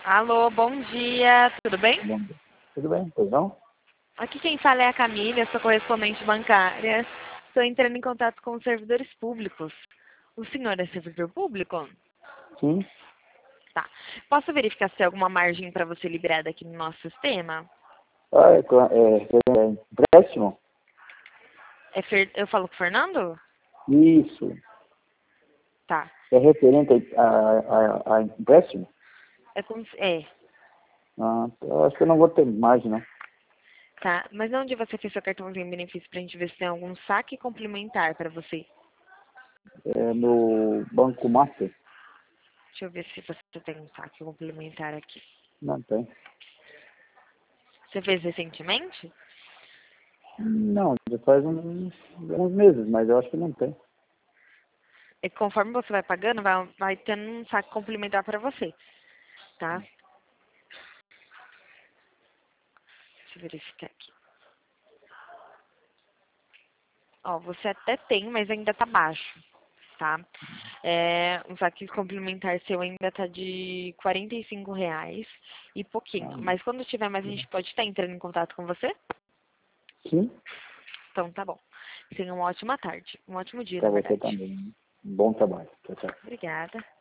Alô, bom dia, tudo bem? Bom dia. Tudo bem, pois não? Aqui quem fala é a Camila, eu sou correspondente bancária. Estou entrando em contato com os servidores públicos. O senhor é servidor público? Sim. Tá. Posso verificar se tem alguma margem para você liberada aqui no nosso sistema? É empréstimo? Eu falo com o Fernando? Isso. Tá. É referente a empréstimo? É, Eu acho que eu não vou ter margem, não. tá. Mas onde você fez seu cartão tem benefício pra gente ver se tem algum saque complementar para você? É no Banco Master? Deixa eu ver se você tem um saque complementar aqui. Não tem. Você fez recentemente? Não, já faz uns meses, mas eu acho que não tem. É que conforme você vai pagando, vai tendo um saque complementar para você, tá? Deixa eu verificar aqui. Ó, você até tem, mas ainda tá baixo, tá? Um saque complementar seu ainda tá de R$ 45 e pouquinho. Ah, Mas quando tiver mais, a gente pode estar entrando em contato com você? sim, Então tá bom. Tenha uma ótima tarde. Um ótimo dia, na para você verdade. também. Bom trabalho. Tchau, tchau. Obrigada.